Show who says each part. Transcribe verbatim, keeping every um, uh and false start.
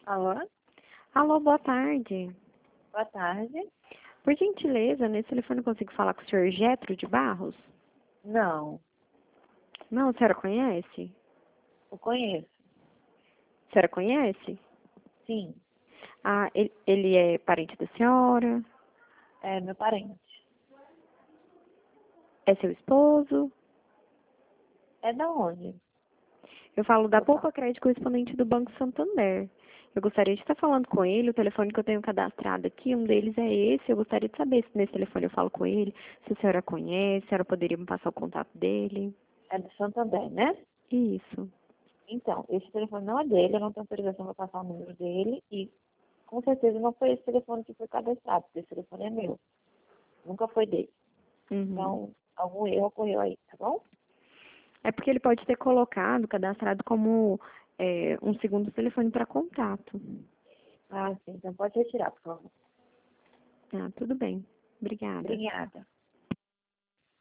Speaker 1: Alô?
Speaker 2: Alô, boa tarde.
Speaker 1: Boa tarde.
Speaker 2: Por gentileza, nesse telefone eu consigo falar com o senhor Getro de Barros?
Speaker 1: Não,
Speaker 2: Não, a senhora conhece?
Speaker 1: eu conheço.
Speaker 2: A senhora conhece?
Speaker 1: Sim,
Speaker 2: Ah, ele, ele é parente da senhora?
Speaker 1: é meu parente.
Speaker 2: É seu esposo?
Speaker 1: É da onde?
Speaker 2: Eu falo da
Speaker 1: Opa.
Speaker 2: Poupa Crédito correspondente do Banco Santander. Eu gostaria de estar falando com ele, o telefone que eu tenho cadastrado aqui, um deles é esse. Eu gostaria de saber se nesse telefone eu falo com ele, se a senhora conhece, a senhora poderia me passar o contato dele.
Speaker 1: É do Santander, né?
Speaker 2: Isso.
Speaker 1: Então, esse telefone não é dele, eu não tenho autorização para passar o número dele e com certeza não foi esse telefone que foi cadastrado, porque esse telefone é meu. Nunca foi dele.
Speaker 2: Uhum.
Speaker 1: Então, algum erro ocorreu aí, tá bom?
Speaker 2: É porque ele pode ter colocado, cadastrado como é, um segundo telefone para contato.
Speaker 1: Ah, sim. Então pode retirar, por favor.
Speaker 2: Ah, tudo bem. Obrigada.
Speaker 1: Obrigada.